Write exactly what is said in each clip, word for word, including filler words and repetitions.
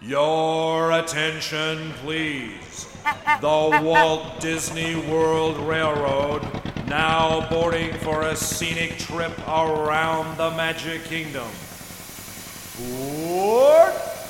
Your attention, please. The Walt Disney World Railroad now boarding for a scenic trip around the Magic Kingdom. Board!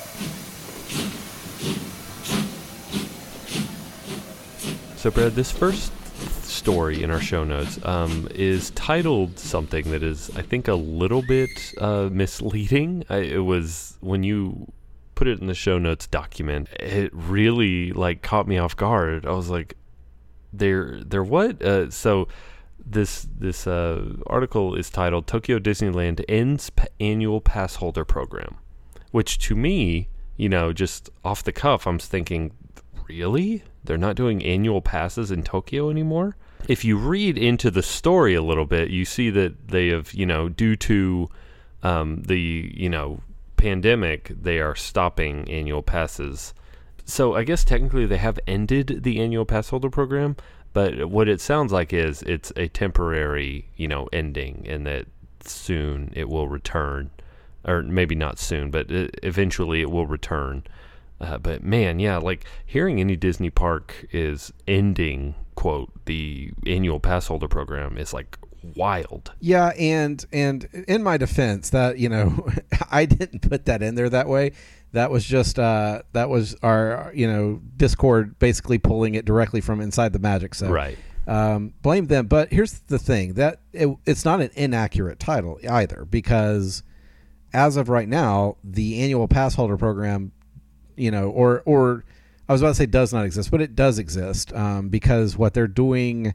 So, Brad, this first story in our show notes um, is titled something that is, I think, a little bit uh, misleading. I, it was, when you put it in the show notes document, it really, like, caught me off guard. I was like, they're, they're what? Uh, so, this this uh, article is titled, Tokyo Disneyland Ends P- Annual Pass Holder Program, which to me, you know, just off the cuff, I'm thinking, really? They're not doing annual passes in Tokyo anymore? If you read into the story a little bit, you see that they have, you know, due to um, the, you know, pandemic, they are stopping annual passes. So I guess technically they have ended the annual pass holder program, but what it sounds like is it's a temporary, you know, ending, and that soon it will return. Or maybe not soon, but it, eventually it will return. Uh, but man, yeah, like hearing any Disney park is ending, quote, the annual pass holder program is like wild. Yeah, and and in my defense, that, you know, I didn't put that in there that way. That was just uh, that was our, you know, Discord basically pulling it directly from inside the Magic. So right. Um, blame them. But here's the thing, that it, it's not an inaccurate title either, because as of right now, the annual pass holder program, you know, or, or I was about to say does not exist, but it does exist, um, because what they're doing,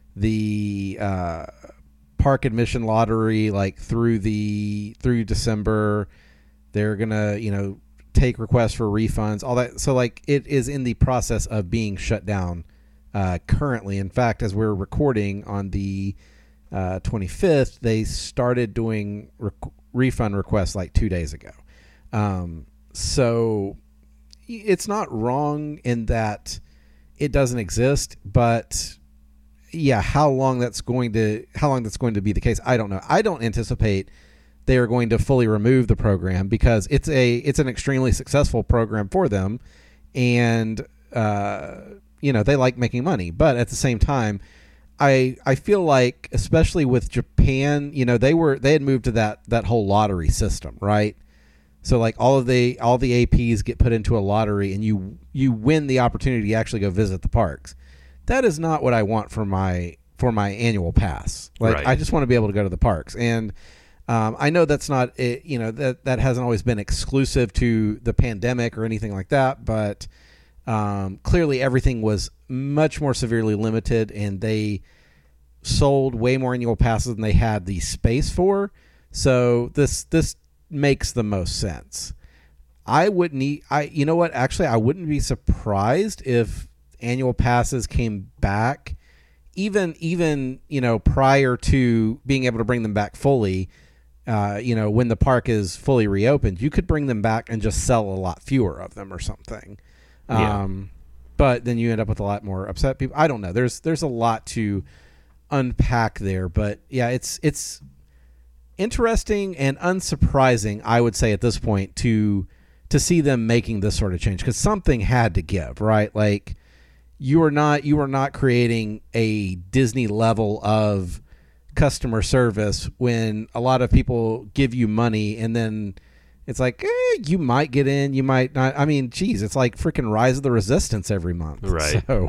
the, uh, park admission lottery, like through the, through December, they're going to, you know, take requests for refunds, all that. So like it is in the process of being shut down, uh, currently. In fact, as we're recording on the, uh, twenty-fifth, they started doing rec- refund requests like two days ago. Um, so, it's not wrong in that it doesn't exist, but yeah, how long that's going to how long that's going to be the case, I don't know. I don't anticipate they are going to fully remove the program, because it's a it's an extremely successful program for them, and uh, you know, they like making money. But at the same time, I I feel like, especially with Japan, you know, they were they had moved to that that whole lottery system, right? So like all of the all the A Ps get put into a lottery, and you you win the opportunity to actually go visit the parks. That is not what I want for my for my annual pass. Like right. I just want to be able to go to the parks, and um, I know that's not it, you know, that that hasn't always been exclusive to the pandemic or anything like that, but um, clearly everything was much more severely limited, and they sold way more annual passes than they had the space for. So this this. makes the most sense. I wouldn't eat, I you know what, actually I wouldn't be surprised if annual passes came back even even you know, prior to being able to bring them back fully. Uh you know, when the park is fully reopened, you could bring them back and just sell a lot fewer of them or something. Yeah. Um but then you end up with a lot more upset people. I don't know, there's there's a lot to unpack there, but yeah, it's it's interesting and unsurprising, I would say, at this point, to to see them making this sort of change, because something had to give, right? Like you are not you are not creating a Disney level of customer service when a lot of people give you money, and then it's like, eh, you might get in, you might not. I mean, geez, it's like freaking Rise of the Resistance every month, right? So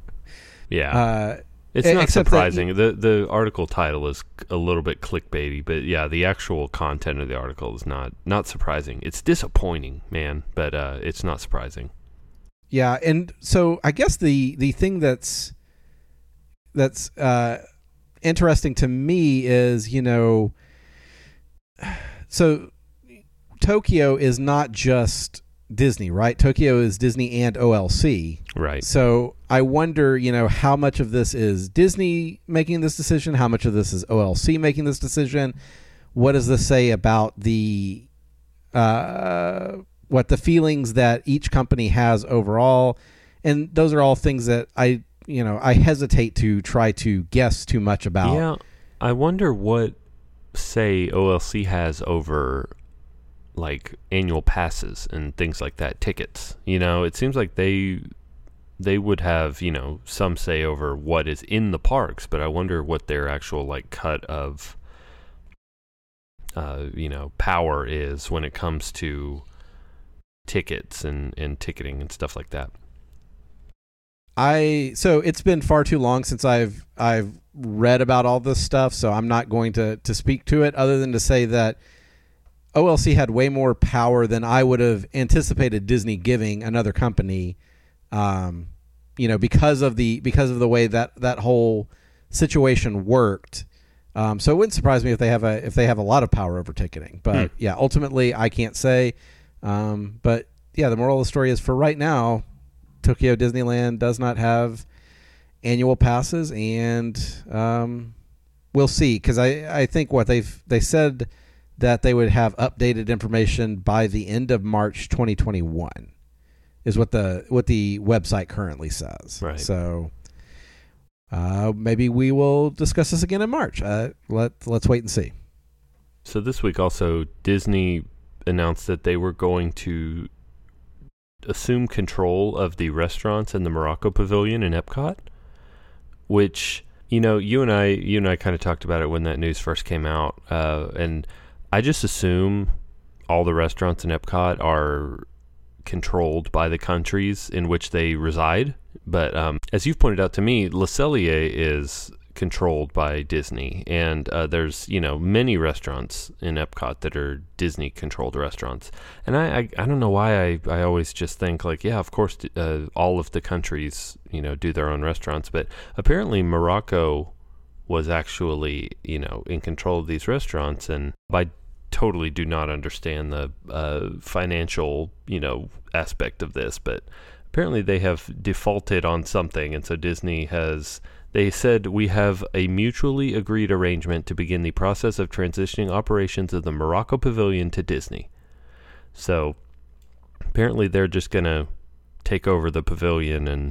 yeah. Uh, It's not Except surprising. That, the The article title is a little bit clickbaity, but yeah, the actual content of the article is not not surprising. It's disappointing, man, but uh, it's not surprising. Yeah, and so I guess the the thing that's that's uh, interesting to me is, you know, so Tokyo is not just Disney, right? Tokyo is Disney and O L C. Right. So I wonder, you know, how much of this is Disney making this decision? How much of this is O L C making this decision? What does this say about the, uh, what the feelings that each company has overall? And those are all things that I, you know, I hesitate to try to guess too much about. Yeah. I wonder what say O L C has over like annual passes and things like that, tickets. You know, it seems like they they would have, you know, some say over what is in the parks, but I wonder what their actual like cut of uh, you know, power is when it comes to tickets and, and ticketing and stuff like that. I so it's been far too long since I've I've read about all this stuff, so I'm not going to to speak to it other than to say that O L C had way more power than I would have anticipated Disney giving another company, um, you know, because of the because of the way that that whole situation worked. Um, so it wouldn't surprise me if they have a if they have a lot of power over ticketing. But hmm. yeah, ultimately I can't say. Um, but yeah, the moral of the story is for right now, Tokyo Disneyland does not have annual passes, and um, we'll see. Because I, I think what they've they said that they would have updated information by the end of March twenty twenty-one is what the what the website currently says. Right. So uh, maybe we will discuss this again in March. Uh, let let's wait and see. So this week also Disney announced that they were going to assume control of the restaurants in the Morocco Pavilion in Epcot, which, you know, you and I, you and I kind of talked about it when that news first came out, uh, and I just assume all the restaurants in Epcot are controlled by the countries in which they reside. But um, as you've pointed out to me, Le Cellier is controlled by Disney, and uh, there's, you know, many restaurants in Epcot that are Disney controlled restaurants, and I, I I don't know why I I always just think like, yeah, of course uh, all of the countries, you know, do their own restaurants, but apparently Morocco was actually, you know, in control of these restaurants, and I totally do not understand the uh, financial, you know, aspect of this, but apparently they have defaulted on something, and so Disney has They said, we have a mutually agreed arrangement to begin the process of transitioning operations of the Morocco Pavilion to Disney. So apparently they're just going to take over the pavilion and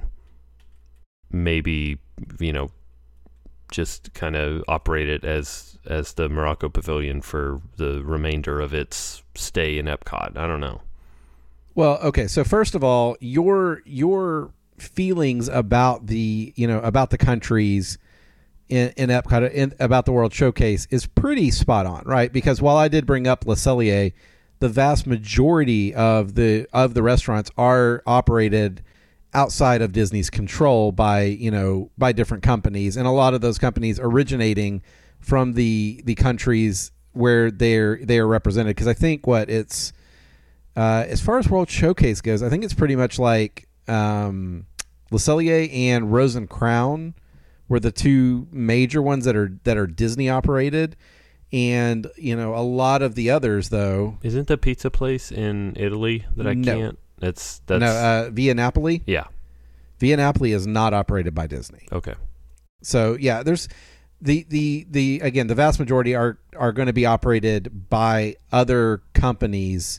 maybe, you know, just kind of operate it as as the Morocco Pavilion for the remainder of its stay in Epcot. I don't know. Well, okay. So first of all, your your feelings about the, you know, about the countries in, in Epcot, in, about the World Showcase is pretty spot on, right? Because while I did bring up Le Cellier, the vast majority of the of the restaurants are operated outside of Disney's control by, you know, by different companies, and a lot of those companies originating from the the countries where they're they are represented. Because I think what it's uh, as far as World Showcase goes, I think it's pretty much like um, Le Cellier and Rose and Crown were the two major ones that are that are Disney operated, and you know, a lot of the others though. Isn't the pizza place in Italy that I no. can't? That's that's no uh, Via Napoli. Yeah, Via Napoli is not operated by Disney. Okay, so yeah, there's the the the again the vast majority are are going to be operated by other companies.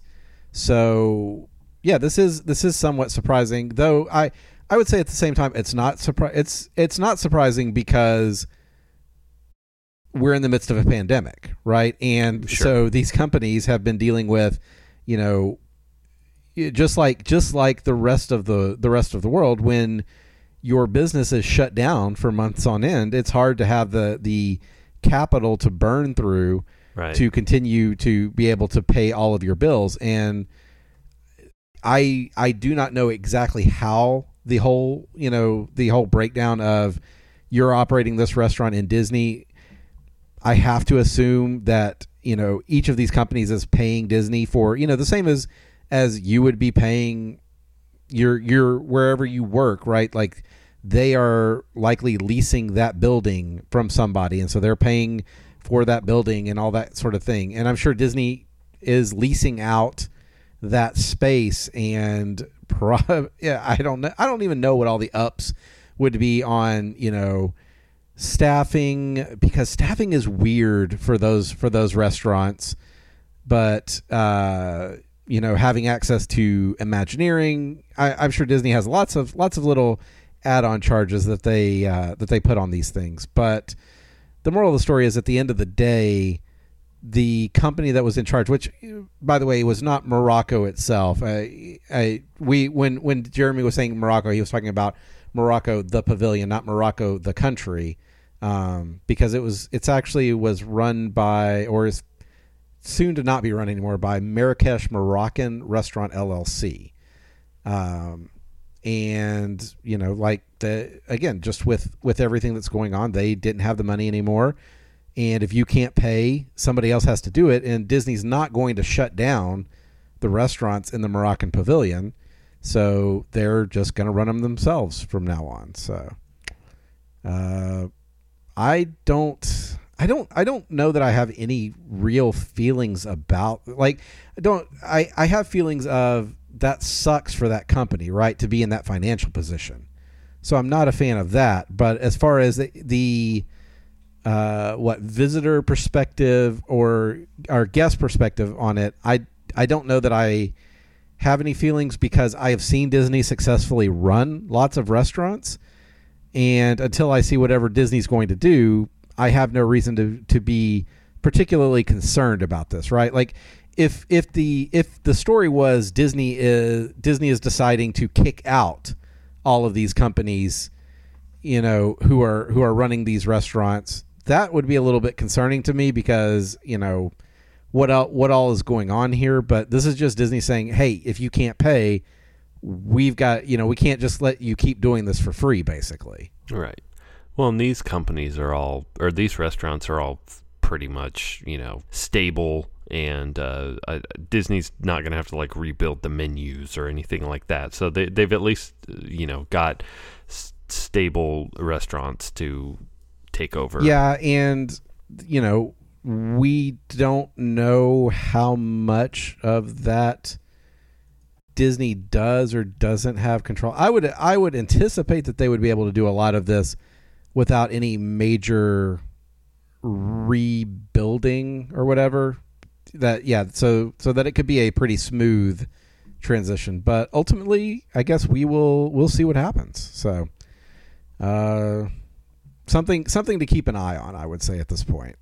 So yeah, this is this is somewhat surprising, though. I I would say at the same time it's not surpri- it's it's not surprising because we're in the midst of a pandemic, right? And sure. So these companies have been dealing with, you know, just like just like the rest of the the rest of the world, when your business is shut down for months on end, it's hard to have the the capital to burn through, right, to continue to be able to pay all of your bills. And I I do not know exactly how the whole, you know, the whole breakdown of you're operating this restaurant in Disney. I have to assume that, you know, each of these companies is paying Disney for, you know, the same as as you would be paying your your wherever you work, right? Like they are likely leasing that building from somebody, and so they're paying for that building and all that sort of thing. And I'm sure Disney is leasing out that space, and pro- yeah, I don't know. I don't even know what all the ups would be on, you know, staffing, because staffing is weird for those for those restaurants. But uh, you know, having access to Imagineering, I, I'm sure Disney has lots of lots of little add-on charges that they uh, that they put on these things. But the moral of the story is, at the end of the day, the company that was in charge, which, by the way, was not Morocco itself. I, I, we when when Jeremy was saying Morocco, he was talking about Morocco the pavilion, not Morocco the country, um, because it was it's actually was run by, or is soon to not be run anymore, by Marrakesh Moroccan Restaurant L L C. Um, and you know, like the again, just with with everything that's going on, they didn't have the money anymore. And if you can't pay, somebody else has to do it. And Disney's not going to shut down the restaurants in the Moroccan pavilion. So they're just going to run them themselves from now on. So uh, I don't, I don't, I don't know that I have any real feelings about, like, I don't, I, I have feelings of that sucks for that company, right, to be in that financial position. So I'm not a fan of that. But as far as the, the Uh, what visitor perspective or our guest perspective on it, I I don't know that I have any feelings, because I have seen Disney successfully run lots of restaurants, and until I see whatever Disney's going to do, I have no reason to to be particularly concerned about this, right? Like if if the if the story was Disney is Disney is deciding to kick out all of these companies, you know, who are who are running these restaurants, that would be a little bit concerning to me, because, you know, what all, what all is going on here. But this is just Disney saying, hey, if you can't pay, we've got, you know, we can't just let you keep doing this for free, basically. Right. Well, and these companies are all, or these restaurants are all pretty much, you know, stable, and uh, uh, Disney's not going to have to like rebuild the menus or anything like that. So they, they've at least, you know, got s- stable restaurants to take over. Yeah, and you know, we don't know how much of that Disney does or doesn't have control. I would I would anticipate that they would be able to do a lot of this without any major rebuilding or whatever. That yeah, so so that it could be a pretty smooth transition. But ultimately, I guess we will we'll see what happens. So uh Something something to keep an eye on, I would say, at this point.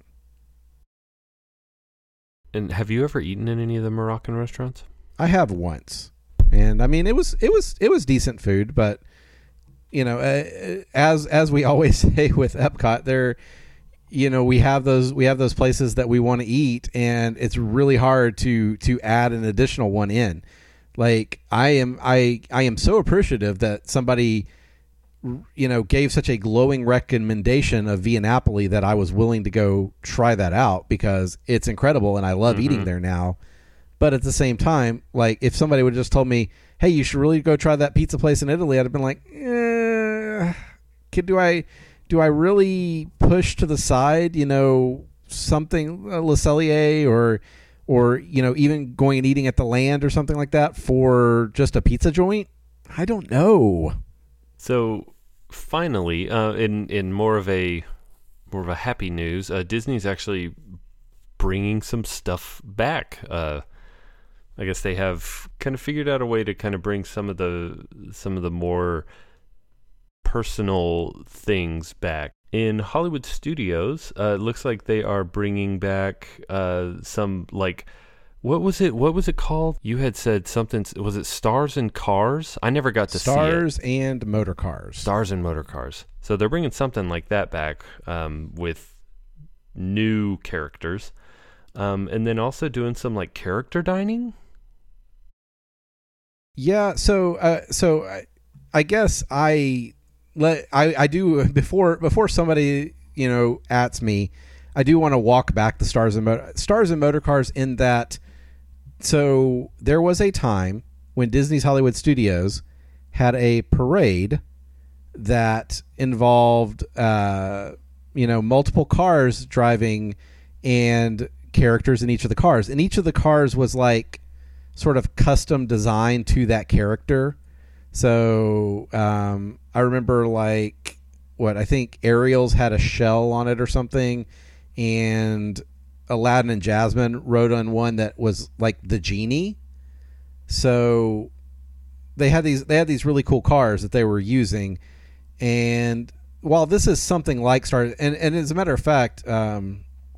And have you ever eaten in any of the Moroccan restaurants? I have once, and I mean it was it was it was decent food, but you know, uh, as as we always say with Epcot, there, you know, we have those we have those places that we want to eat, and it's really hard to to add an additional one in. Like I am I I am so appreciative that somebody, you know, gave such a glowing recommendation of Via Napoli that I was willing to go try that out, because it's incredible and I love mm-hmm. eating there now. But at the same time, like if somebody would have just told me, hey, you should really go try that pizza place in Italy, I'd have been like, eh, kid, do I do I really push to the side, you know, something uh, Le Cellier or or you know, even going and eating at the Land or something like that for just a pizza joint? I don't know. So finally, uh, in in more of a more of a happy news, uh, Disney's actually bringing some stuff back. Uh, I guess they have kind of figured out a way to kind of bring some of the some of the more personal things back. In Hollywood Studios, uh, it looks like they are bringing back uh, some like. What was it? What was it called? You had said something. Was it Stars and Cars? I never got to Stars see it. and Motor Cars. Stars and Motor Cars. So they're bringing something like that back um, with new characters, um, and then also doing some like character dining. Yeah. So, uh, so I, I guess I let I, I do before before somebody you know ats me, I do want to walk back the Stars and Motor Stars and Motor Cars in that. So there was a time when Disney's Hollywood Studios had a parade that involved, uh, you know, multiple cars driving and characters in each of the cars. And each of the cars was like sort of custom designed to that character. So um, I remember like what I think Ariel's had a shell on it or something, and Aladdin and Jasmine rode on one that was like the genie. So they had these they had these really cool cars that they were using. And while this is something like Star, and, and as a matter of fact, um,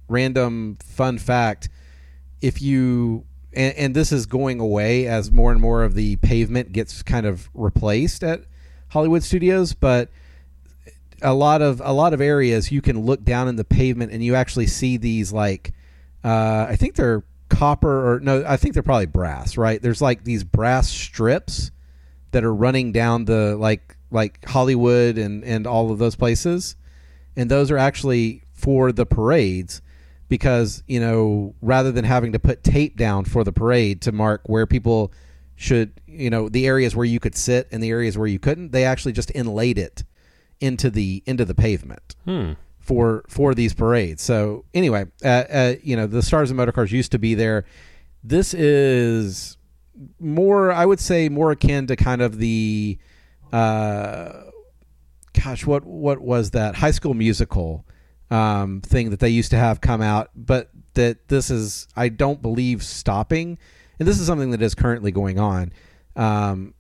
random fun fact, if you and, and this is going away as more and more of the pavement gets kind of replaced at Hollywood Studios, but a lot of a lot of areas you can look down in the pavement and you actually see these like uh, I think they're copper or no, I think they're probably brass, right? There's like these brass strips that are running down the like like Hollywood and, and all of those places. And those are actually for the parades because, you know, rather than having to put tape down for the parade to mark where people should, you know, the areas where you could sit and the areas where you couldn't, they actually just inlaid it into the into the pavement hmm. for for these parades. So anyway, uh, uh, you know, the Stars and Motorcars used to be there. This is more, I would say, more akin to kind of the, uh, gosh, what what was that High School Musical um, thing that they used to have come out, but that this is, I don't believe, stopping, and this is something that is currently going on. Um,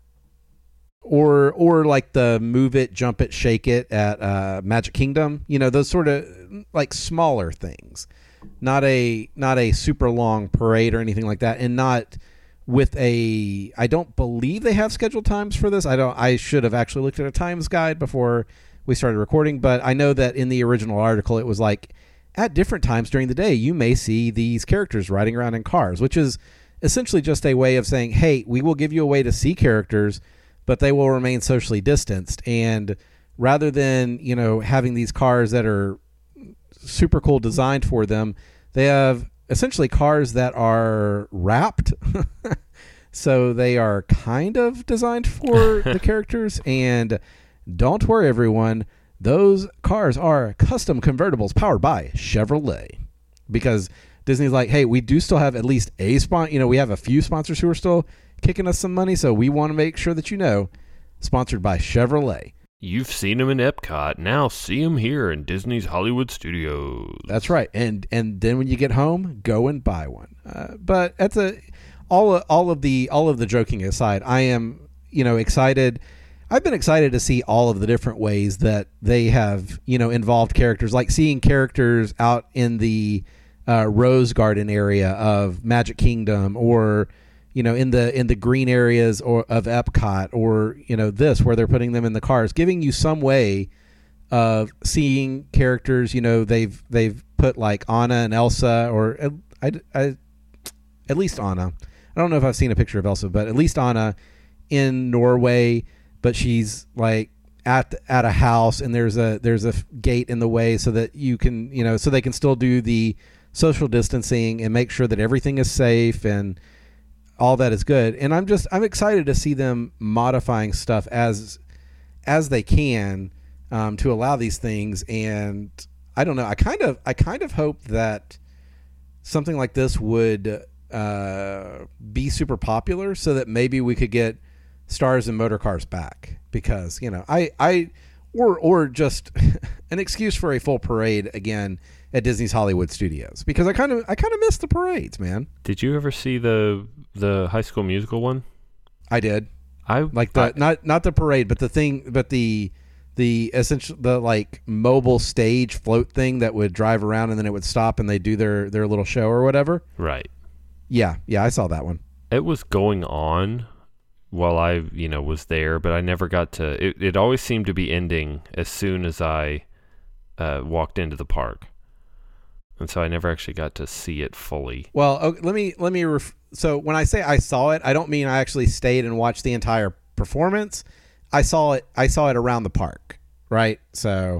Or or like the Move It, Jump It, Shake It at uh, Magic Kingdom, you know, those sort of like smaller things, not a not a super long parade or anything like that, and not with a. I don't believe they have scheduled times for this. I don't. I should have actually looked at a times guide before we started recording, but I know that in the original article it was like at different times during the day you may see these characters riding around in cars, which is essentially just a way of saying, hey, we will give you a way to see characters, but they will remain socially distanced. And rather than, you know, having these cars that are super cool designed for them, they have essentially cars that are wrapped. So they are kind of designed for the characters. And don't worry, everyone, those cars are custom convertibles powered by Chevrolet. Because Disney's like, hey, we do still have at least a sponsor. You know, we have a few sponsors who are still kicking us some money, so we want to make sure that you know, sponsored by Chevrolet. You've seen them in Epcot, now see them here in Disney's Hollywood Studios. That's right, and and then when you get home, go and buy one. Uh, but that's a all all of the all of the joking aside, I am you know excited. I've been excited to see all of the different ways that they have you know involved characters, like seeing characters out in the uh, Rose Garden area of Magic Kingdom, or you know, in the in the green areas or of Epcot, or you know, this where they're putting them in the cars, giving you some way of seeing characters. You know, they've they've put like Anna and Elsa, or I, I, at least Anna. I don't know if I've seen a picture of Elsa, but at least Anna in Norway. But she's like at at a house, and there's a there's a gate in the way so that you can you know so they can still do the social distancing and make sure that everything is safe and all that is good. And I'm just I'm excited to see them modifying stuff as as they can um, to allow these things. And I don't know. I kind of I kind of hope that something like this would uh, be super popular, so that maybe we could get Stars and Motorcars back, because you know I I or or just an excuse for a full parade again at Disney's Hollywood Studios, because I kind of I kind of miss the parades, man. Did you ever see the the High School Musical one? I did. I like the I, not not the parade, but the thing, but the the essential the like mobile stage float thing that would drive around and then it would stop and they do their their little show or whatever. Right. Yeah, yeah, I saw that one. It was going on while I, you know, was there, but I never got to. It, it always seemed to be ending as soon as I uh, walked into the park, and so I never actually got to see it fully. Well, okay, let me let me. Ref- so when I say I saw it, I don't mean I actually stayed and watched the entire performance. I saw it. I saw it around the park, right? So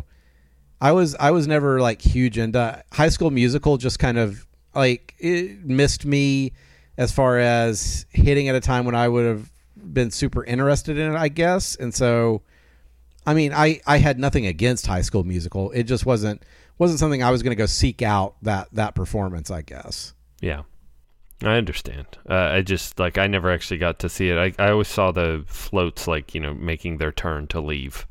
I was I was never like huge into High School Musical. Just kind of like it missed me as far as hitting at a time when I would have been super interested in it, I guess. And so, I mean, I, I had nothing against High School Musical. It just wasn't wasn't something I was going to go seek out that that performance, I guess. Yeah, I understand. Uh, I just like I never actually got to see it. I I always saw the floats, like, you know, making their turn to leave.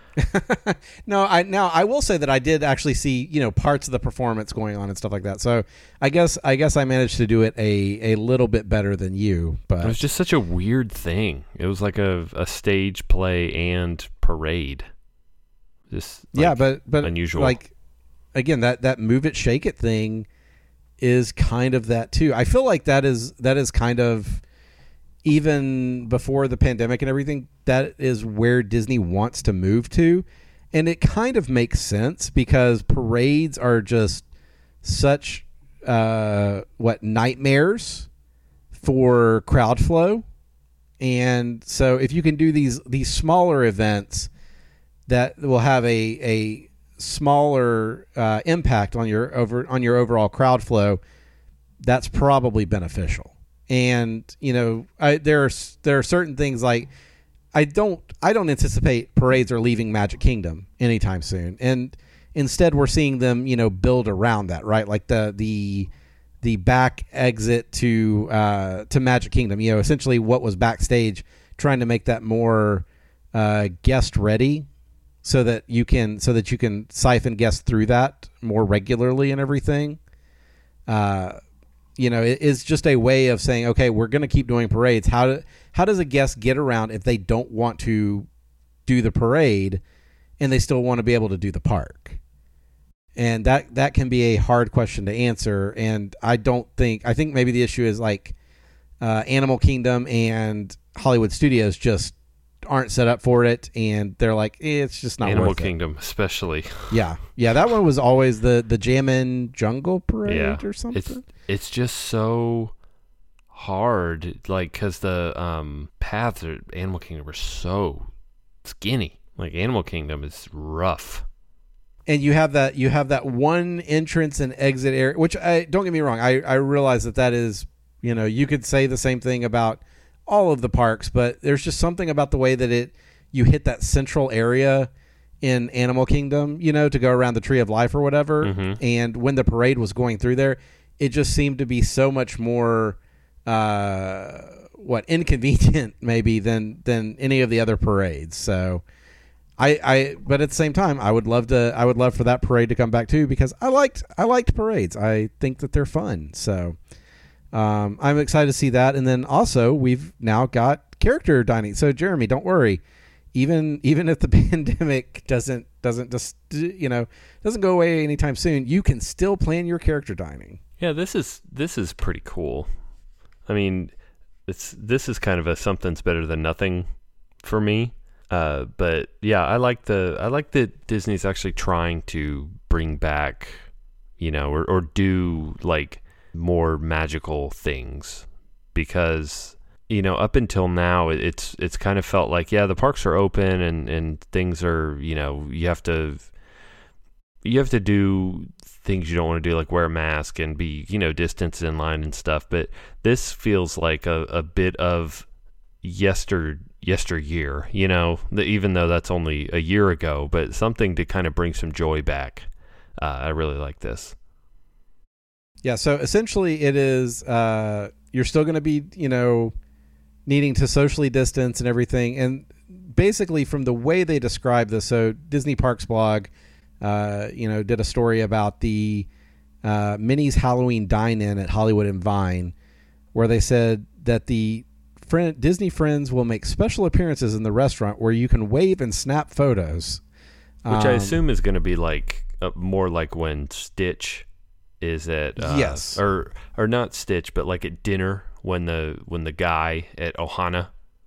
no, I now I will say that I did actually see, you know, parts of the performance going on and stuff like that. So I guess I guess I managed to do it a, a little bit better than you. But it was just such a weird thing. It was like a, a stage play and parade. Just like yeah, but but unusual. Like again, that that move it, shake it thing is kind of that too. I feel like that is that is kind of, even before the pandemic and everything, that is where Disney wants to move to. And it kind of makes sense because parades are just such uh, what nightmares for crowd flow. And so if you can do these these smaller events that will have a a smaller uh, impact on your over on your overall crowd flow, that's probably beneficial. And you know, I, there are there are certain things like I don't I don't anticipate parades are leaving Magic Kingdom anytime soon, and instead we're seeing them, you know, build around that, right? Like the the the back exit to uh, to Magic Kingdom, you know, essentially what was backstage, trying to make that more uh, guest ready, so that you can so that you can siphon guests through that more regularly and everything. Uh, you know, it is just a way of saying, okay, we're going to keep doing parades. How do, how does a guest get around if they don't want to do the parade and they still want to be able to do the park? And that, that can be a hard question to answer. And I don't think, I think maybe the issue is like uh, Animal Kingdom and Hollywood Studios just aren't set up for it, and they're like, eh, it's just not Animal worth Kingdom, it. Especially. Yeah, yeah, that one was always the the Jammin' Jungle Parade yeah. or something. It's it's just so hard, like because the um, paths at Animal Kingdom are so skinny. Like Animal Kingdom is rough. And you have that you have that one entrance and exit area, which I don't get me wrong, I I realize that that is, you know, you could say the same thing about all of the parks, but there's just something about the way that it you hit that central area in Animal Kingdom, you know, to go around the Tree of Life or whatever. Mm-hmm. And when the parade was going through there, it just seemed to be so much more uh, what inconvenient maybe than than any of the other parades. So I, I but at the same time, I would love to I would love for that parade to come back too, because I liked I liked parades. I think that they're fun. So Um, I'm excited to see that. And then also we've now got character dining. So Jeremy, don't worry. Even, even if the pandemic doesn't, doesn't just, you know, doesn't go away anytime soon, you can still plan your character dining. Yeah, this is, this is pretty cool. I mean, it's, this is kind of a something's better than nothing for me. Uh, but yeah, I like the, I like that Disney's actually trying to bring back, you know, or, or do like more magical things, because you know up until now it's it's kind of felt like, yeah, the parks are open and and things are, you know, you have to you have to do things you don't want to do, like wear a mask and be, you know, distanced in line and stuff. But this feels like a, a bit of yester yesteryear, you know, the, even though that's only a year ago, but something to kind of bring some joy back. uh, I really like this. Yeah, so essentially it is, uh, you're still going to be, you know, needing to socially distance and everything. And basically from the way they describe this, so Disney Parks blog, uh, you know, did a story about the uh, Minnie's Halloween Dine-In at Hollywood and Vine, where they said that the friend, Disney friends will make special appearances in the restaurant where you can wave and snap photos. Which um, I assume is going to be like uh, more like when Stitch is at uh, yes, or or not Stitch, but like at dinner when the when the guy at Ohana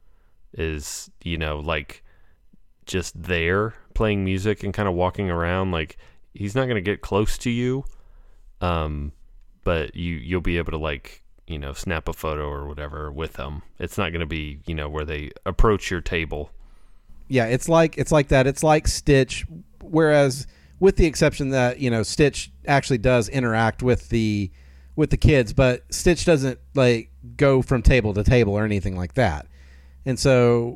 is, you know, like just there playing music and kind of walking around. Like he's not going to get close to you, um, but you you'll be able to, like, you know, snap a photo or whatever with them. It's not going to be, you know, where they approach your table. Yeah, it's like it's like that. It's like Stitch, whereas, with the exception that, you know, Stitch actually does interact with the with the kids, but Stitch doesn't like go from table to table or anything like that. And so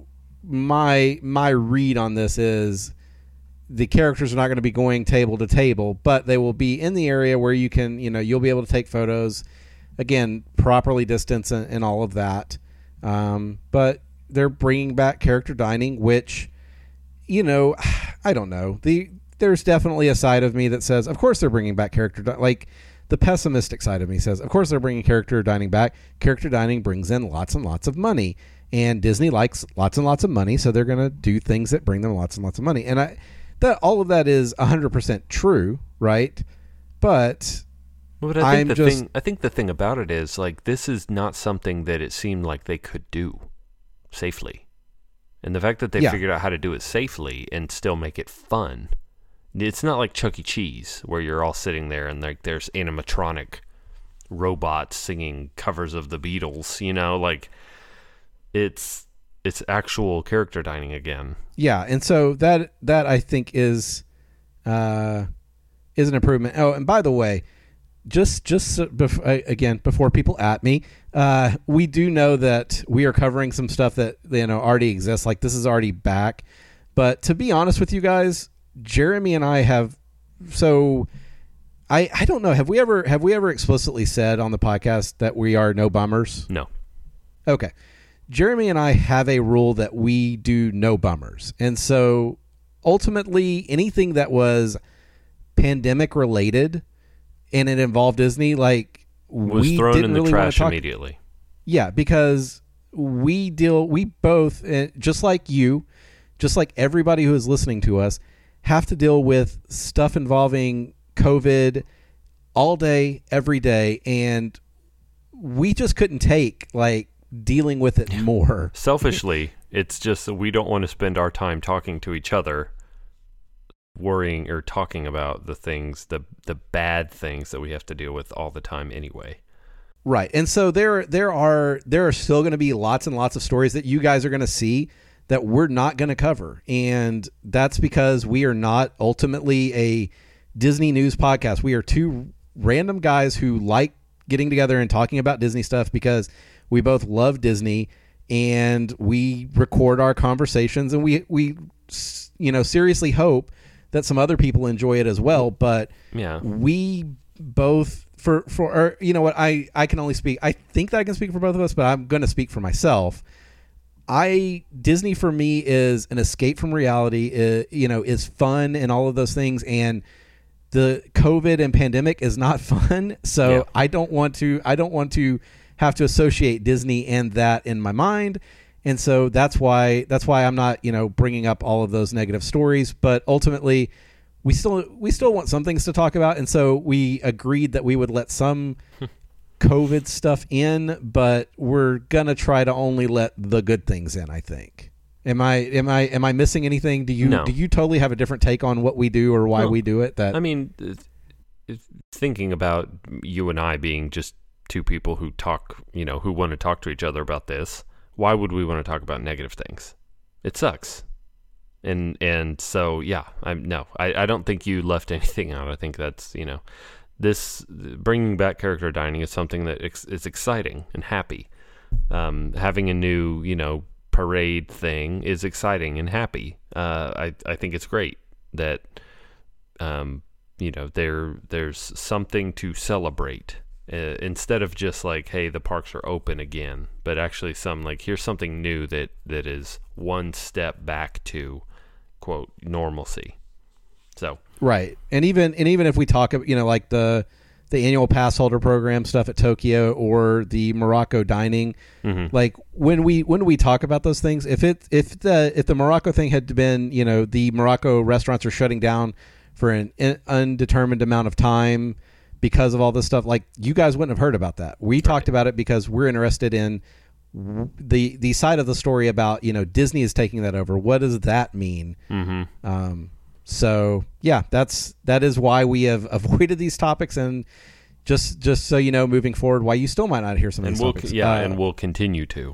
my my read on this is the characters are not going to be going table to table, but they will be in the area where you can, you know, you'll be able to take photos, again, properly distanced and, and all of that. Um, but they're bringing back character dining, which, you know, I don't know. The There's definitely a side of me that says, of course they're bringing back character dining. Like, the pessimistic side of me says, of course they're bringing character dining back. Character dining brings in lots and lots of money. And Disney likes lots and lots of money, so they're going to do things that bring them lots and lots of money. And I, that all of that is one hundred percent true, right? But Well, but I think I'm the just thing I think the thing about it is like this is not something that it seemed like they could do safely. And the fact that they Yeah. figured out how to do it safely and still make it fun. It's not like Chuck E. Cheese where you're all sitting there and like there's animatronic robots singing covers of the Beatles, you know, like it's it's actual character dining again. Yeah, and so that that I think is uh, is an improvement. Oh, and by the way, just just so bef- again before people at me, uh, we do know that we are covering some stuff that you know already exists. Like this is already back. But to be honest with you guys, Jeremy and I have so I I don't know. Have we ever have we ever explicitly said on the podcast that we are no bummers? No. Okay. Jeremy and I have a rule that we do no bummers. And so ultimately anything that was pandemic related and it involved Disney, like Was we thrown didn't in the really want trash to talk. immediately. Yeah, because we deal, we both, uh, just like you, just like everybody who is listening to us, have to deal with stuff involving COVID all day, every day. And we just couldn't take like dealing with it more. Selfishly, it's just that we don't want to spend our time talking to each other, worrying or talking about the things, the the bad things that we have to deal with all the time anyway. Right. And so there there are there are still going to be lots and lots of stories that you guys are going to see that we're not going to cover. And that's because we are not ultimately a Disney news podcast. We are two random guys who like getting together and talking about Disney stuff because we both love Disney and we record our conversations and we, we, you know, seriously hope that some other people enjoy it as well. But yeah, we both for, for, or, you know what, I, I can only speak, I think that I can speak for both of us, but I'm going to speak for myself. I, Disney for me is an escape from reality, uh, you know, is fun and all of those things. And the COVID and pandemic is not fun. So yeah. I don't want to, I don't want to have to associate Disney and that in my mind. And so that's why, that's why I'm not, you know, bringing up all of those negative stories, but ultimately we still, we still want some things to talk about. And so we agreed that we would let some COVID stuff in, but we're going to try to only let the good things in, I think. Am I, am I, am I missing anything? Do you, No. do you totally have a different take on what we do or why Well, we do it? That I mean, it's- it's thinking about you and I being just two people who talk, you know, who want to talk to each other about this, why would we want to talk about negative things? It sucks. And and so, yeah, I'm no, I, I don't think you left anything out. I think that's, you know, this bringing back character dining is something that ex- is exciting and happy. Um, having a new, you know, parade thing is exciting and happy. Uh, I, I think it's great that, um, you know, there there's something to celebrate. Uh, instead of just like, hey, the parks are open again, but actually some like, here's something new that, that is one step back to, quote, normalcy. So right, and even and even if we talk, you know, like the the annual pass holder program stuff at Tokyo or the Morocco dining, mm-hmm. like when we when we talk about those things, if it if the if the Morocco thing had been, you know, the Morocco restaurants are shutting down for an in, undetermined amount of time because of all this stuff, like you guys wouldn't have heard about that. We right. talked about it because we're interested in the the side of the story about, you know, Disney is taking that over. What does that mean? Mm-hmm. Um, so yeah, that's that is why we have avoided these topics, and just just so you know, moving forward, why you still might not hear some of and these we'll, topics. Yeah, uh, and we'll continue to.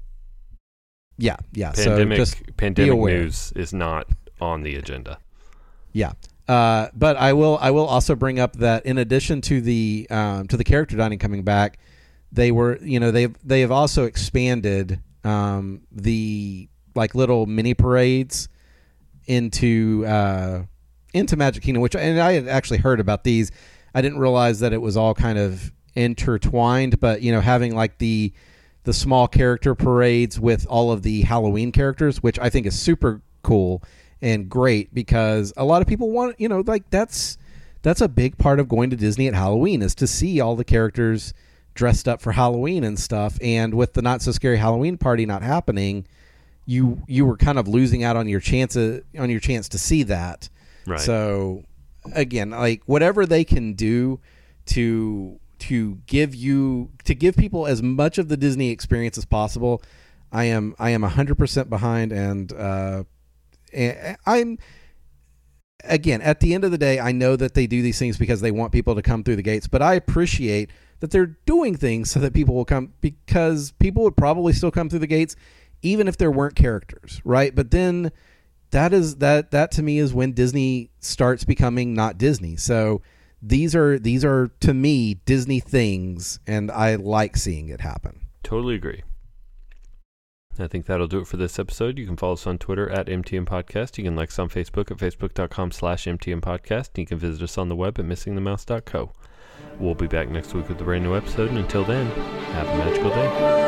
Yeah, yeah. Pandemic, so just pandemic news is not on the agenda. Yeah. Uh, but I will I will also bring up that in addition to the um, to the character dining coming back, they were you know they they have also expanded um, the like little mini parades into uh, into Magic Kingdom, which and I had actually heard about these. I didn't realize that it was all kind of intertwined, but you know having like the the small character parades with all of the Halloween characters, which I think is super cool and great, because a lot of people want, you know, like that's that's a big part of going to Disney at Halloween is to see all the characters dressed up for Halloween and stuff. And with the Not So Scary Halloween party not happening, you you were kind of losing out on your chance of, on your chance to see that. Right. So again, like whatever they can do to to give you to give people as much of the Disney experience as possible, I am I am one hundred percent behind, and uh, I'm again at the end of the day, I know that they do these things because they want people to come through the gates, but I appreciate that they're doing things so that people will come, because people would probably still come through the gates even if there weren't characters, right? But then that is that that to me is when Disney starts becoming not Disney. So these are these are to me Disney things, and I like seeing it happen. Totally agree. I think that'll do it for this episode. You can follow us on Twitter at M T M Podcast. You can like us on Facebook at facebook.com slash MTM Podcast. And you can visit us on the web at missing the mouse dot co. We'll be back next week with a brand new episode, and until then, have a magical day.